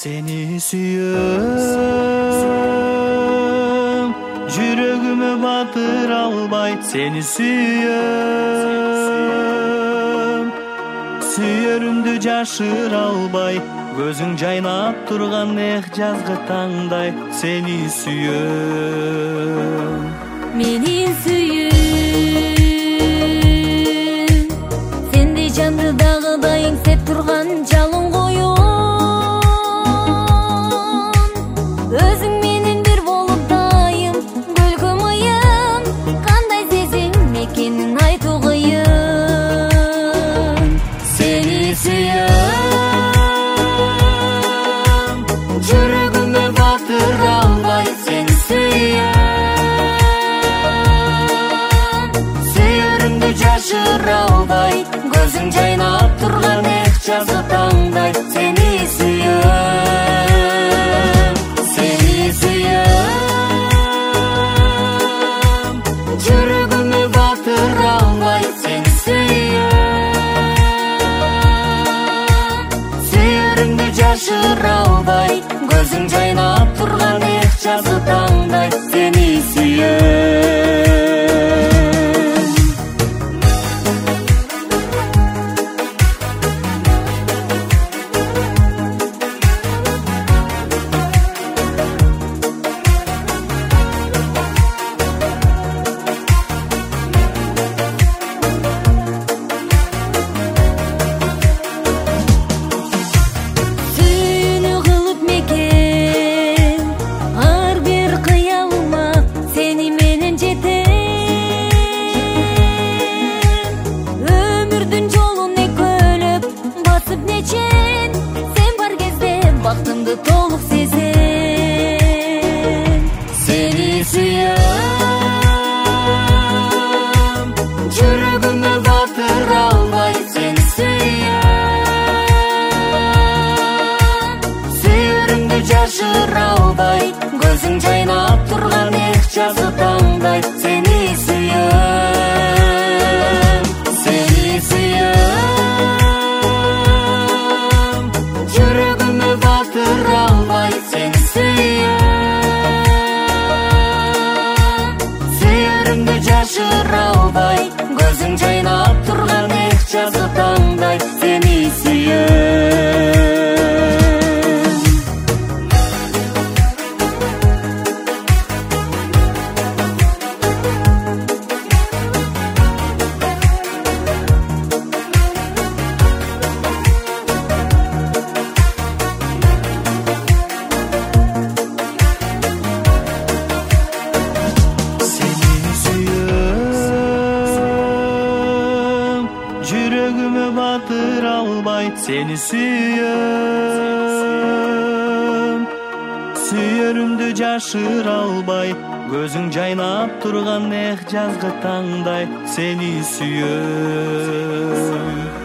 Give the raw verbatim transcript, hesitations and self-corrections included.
Seni suyum, жүрөгүмө батыр албай. Seni suyum, сүйөрүмдү жашыра албай. Көзүң жайнап турган эх жазгы таңдай. Seni suyum, менин сүйүм, сендей жанды дагыдай эңсеп турган жалын коюн. Өзүң менен бир болуп дайым, көлгөм ыйым, кандай сезим экенин айтуу кыйын. Seni sүйүм, жүрөгүмө батыра албай. Seni sүйүм, сүйөрүмдү жашыра албай. Көзүң жайнап турган эх жазгы таңдай. Seni sүйүм, seni sүйүм, жүрөгүмө батыра албай. Seni sүйүм, сүйөрүмдү жашыра албай. Көзүң жайнап турган эх жазгы таңдай. Seni sүйүм. Сүйүүнү кылып мекен ар бир кыялыма, сени менен жетем. Өмүрдүн жолун экөөлөп басып нечен, сен бар кезде бактымды толук сезем. Seni sүйүм, жүрөгүмө батыра албай. Seni sүйүм, сүйөрүмдү жашыра албай. Көзүң жайнап турган эх жазгы таңдай. Seni sүйүм, seni sүйүм, жүрөгүмө батыра албай. Seni sүйүм, сүйөрүмдү жашыра албай. Көзүң жайнап турган эх жазгы таңдай. Seni sүйүм. Seni suyum, жүрөгүмө батыра албай. Seni suyum, сүйөрүмдү жашыра албай. Көзүң жайнап турган эх жазгы таңдай. Seni suyum.